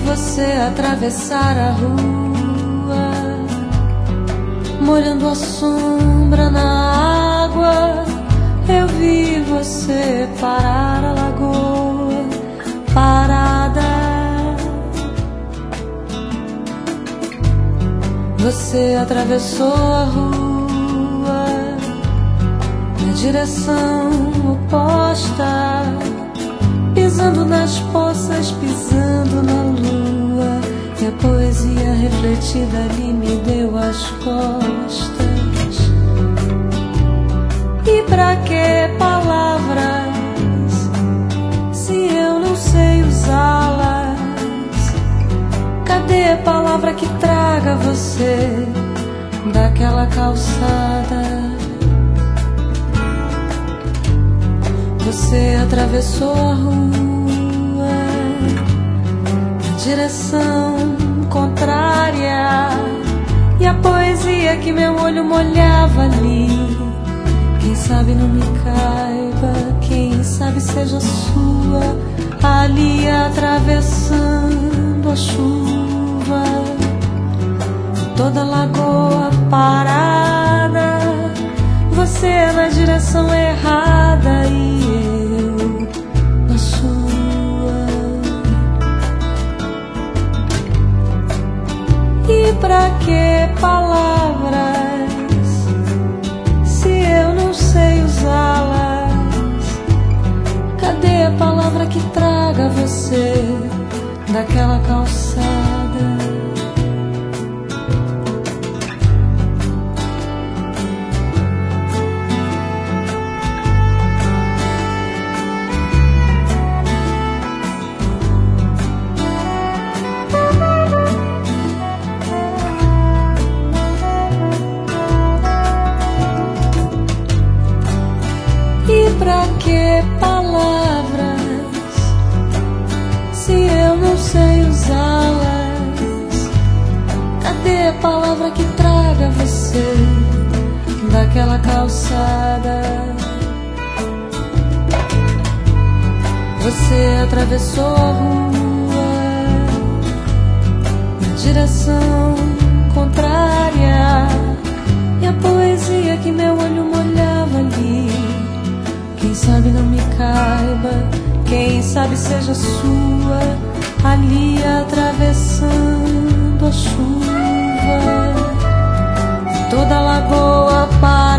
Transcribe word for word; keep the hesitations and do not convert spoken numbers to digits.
você atravessar a rua, molhando a sombra na água. Eu vi você parar a lagoa parada. Você atravessou a rua na direção oposta, pisando nas poças, pisando na lua, e a poesia refletida ali me deu as costas. E pra que palavras se eu não sei usá-las? Cadê a palavra que traga você daquela calçada? Você atravessou a rua na direção contrária, e a poesia que meu olho molhava ali, quem sabe não me caiba, quem sabe seja sua, ali atravessando a chuva, toda a lagoa parada. Você na direção errada e eu na sua. E pra que palavras se eu não sei usá-las? Cadê a palavra que traga você daquela calçada? Pra que palavras se eu não sei usá-las? Cadê a palavra que traga você daquela calçada? Você atravessou a rua na direção contrária, e a poesia que meu olho molhava ali, quem sabe não me caiba, quem sabe seja sua, ali atravessando a chuva, toda a lagoa para